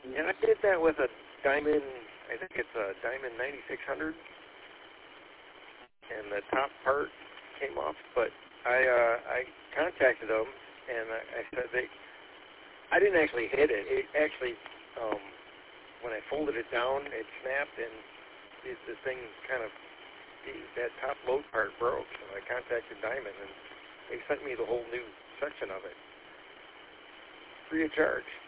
Yeah, I did that with a Diamond, I think it's a Diamond 9600, and the top part came off, but I contacted them, and I said I didn't actually hit it. It actually, when I folded it down, it snapped, and the thing kind of, that top load part broke, so I contacted Diamond, and they sent me the whole new section of it, free of charge.